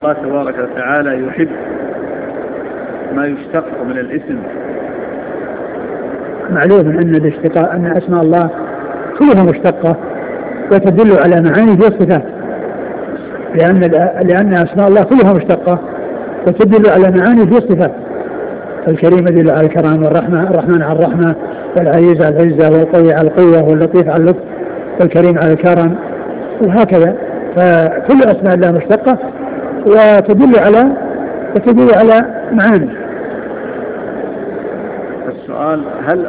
الله تبارك وتعالى يحب ما يشتق من الاسم. معلوم أن أسماء الله كلها مشتقة وتدل على معاني في الصفات، لأن أسماء الله كلها مشتقة وتدل على معاني في الصفات. الكريم يدل على الكرم، والرحمة الرحمن على الرحمة، والعزيز على العزة، والقوي على القوة، واللطيف على اللطف، والكريم على الكرم، وهكذا. فكل أسماء الله مشتقة وتدل على معاني. السؤال: هل